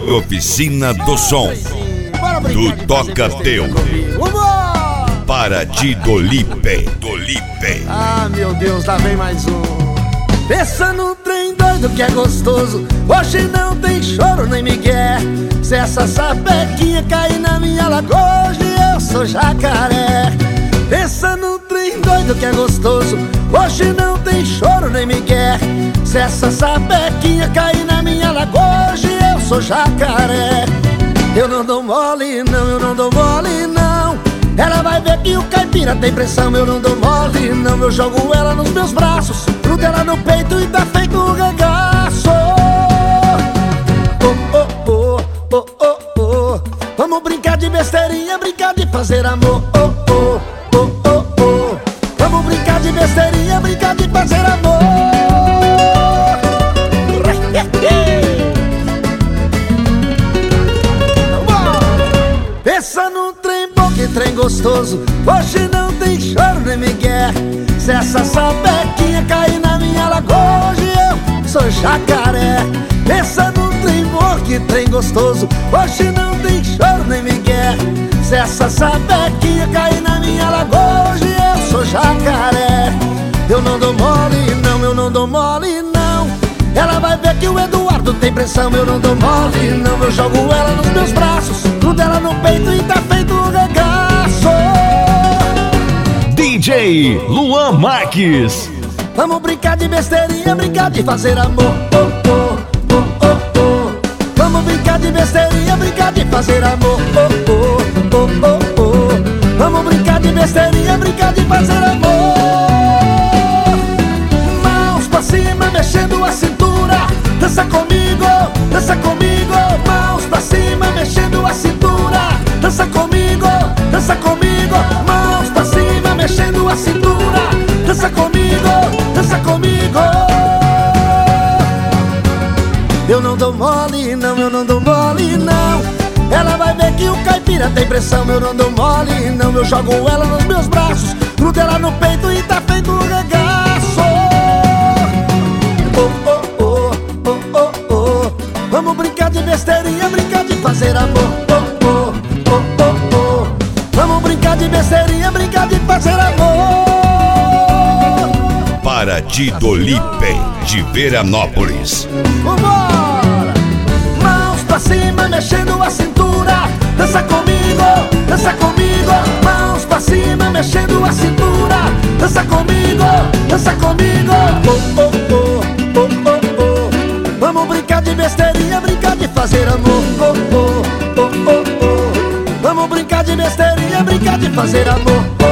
Oficina do Som do Toca Teu para de Dolipe. Ah, meu Deus, lá vem mais um. Pensa num trem doido que é gostoso. Hoje não tem choro nem migué. Se essa sapequinha cair na minha lagoa, hoje eu sou jacaré. Pensa num trem doido que é gostoso. Hoje não tem choro nem migué. Se essa sapequinha cair na minha lagoa, hoje eu sou jacaré. Eu não dou mole não, eu não dou mole não. Ela vai ver que o caipira tem pressão. Eu não dou mole não, eu jogo ela nos meus braços, grudo ela no peito e tá feito um regaço. Oh, oh, oh, oh, oh, oh. Vamos brincar de besteirinha, brincar de fazer amor. Oh, oh, oh, oh, oh. Vamos brincar de besteirinha, brincar de fazer amor. Pensa num trem bom, que trem gostoso. Hoje não tem choro nem migué. Se essa sapequinha cair na minha lagoa, hoje eu sou jacaré. Pensa num trem bom, que trem gostoso. Hoje não tem choro nem migué. Se essa sapequinha cair na minha lagoa, hoje eu sou jacaré. Eu não dou mole não, eu não dou mole não. Ela vai ver que o Eduardo tem pressão. Eu não dou mole não, eu jogo ela nos meus braços, grudo ela no peito e tá feito um regaço. DJ Luan Marques. Vamos brincar de besteirinha, brincar de fazer amor. Oh, oh, oh, oh, oh. Vamos brincar de besteirinha, brincar de fazer amor. Oh, oh, oh, oh, oh. Vamos brincar de besteirinha, brincar de fazer amor. Mãos pra cima, mexendo a cintura. Dança comigo, dança comigo. Mãos pra cima, mexendo a cintura. Dança comigo, dança comigo. Mãos pra cima, mexendo a cintura. Dança comigo, dança comigo. Eu não dou mole não, eu não dou mole não. Ela vai ver que o caipira tem pressão. Eu não dou mole não, eu jogo ela nos meus braços, grudo ela no peito e tá feito um regaço. Oh, oh, oh, oh, oh, oh. Vamos brincar de besteirinha, brincar de fazer amor. Oh, oh, oh, oh, oh. Vamos brincar de besteirinha, brincar de fazer amor. Para de Dolipe, de Veranópolis. Vambora! Mãos pra cima, mexendo a cintura. Dança comigo, dança comigo. Mãos pra cima, mexendo a cintura. Dança comigo, dança comigo. Oh, oh, oh, oh, oh, oh. Vamos brincar de besteirinha, brincar de fazer amor. Oh, oh, oh, oh, oh. Vamos brincar de besteirinha, brincar de fazer amor.